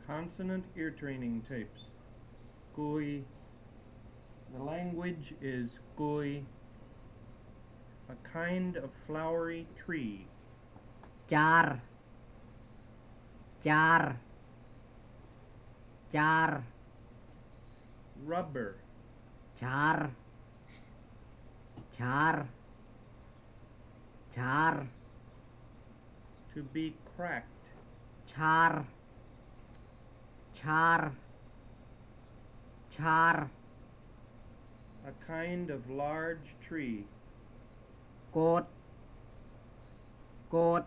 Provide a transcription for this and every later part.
Consonant ear training tapes. Kui. The language is Kui, a kind of flowery tree. Char, char, char, Rubber. char, char, char, To be cracked. char, char, char, A kind of large tree. cột, cột,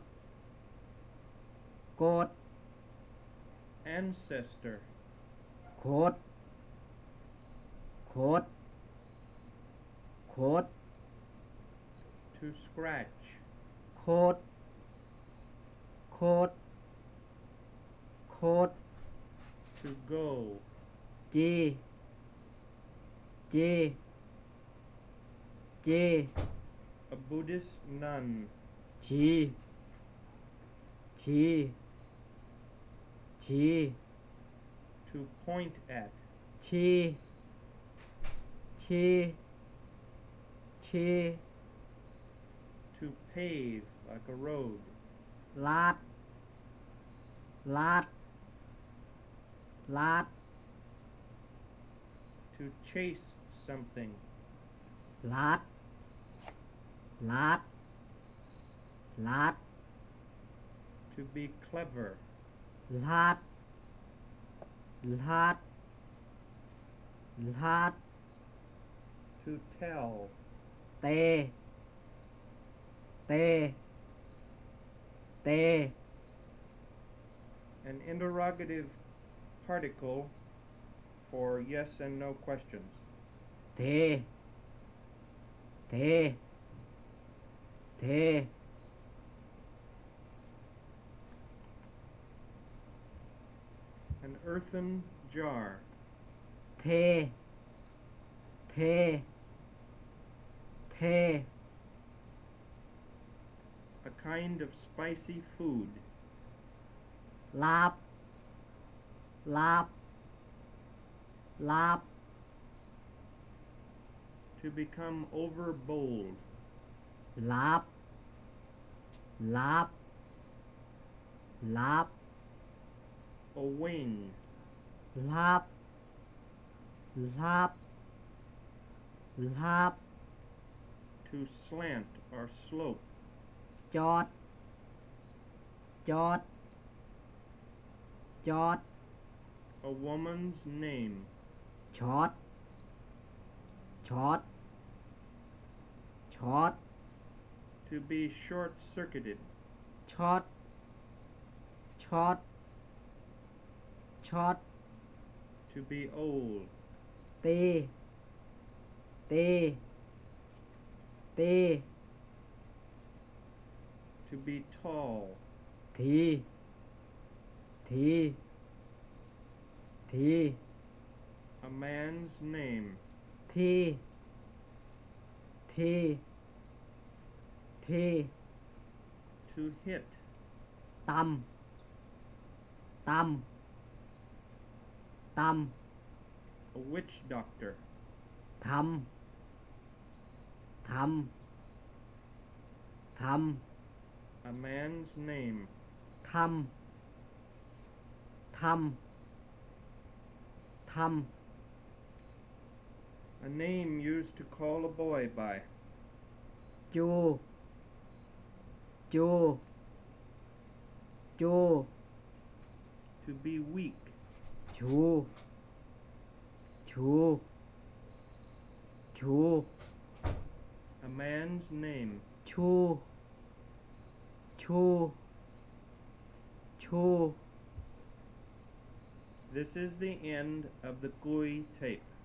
cột, Ancestor. cột, cột, cột, To scratch. cột, cột, cột, To go. chi, chi, chi, A Buddhist nun. chi, chi, chi, To point at. chi, chi, chi, To pave like a road. lát, lát, lát, To chase something. lát, lát, lát, To be clever. lát, lát, lát, To tell. tê, tê, tê, An interrogative particle for yes and no questions. thế, thế, thế, An earthen jar. thế, thế, thế, A kind of spicy food. láp, láp, láp, To become overbold. láp, láp, láp, A wing. láp, láp, láp, To slant or slope. chót, chót, chót, A woman's name. chót, chót, chót, To be short-circuited. chót, chót, chót, To be old. tê, tê, tê, To be tall. thì, thì, thì, A man's name. thì, thì, thì, To hit. tâm, tâm, tâm, A witch doctor. thăm, thăm, thăm, A man's name. thăm, thăm, thăm, A name used to call a boy by. chu, chu, chu, To be weak. chú, chú, chú, A man's name. chu, chu, chu. This is the end of the GUI tape.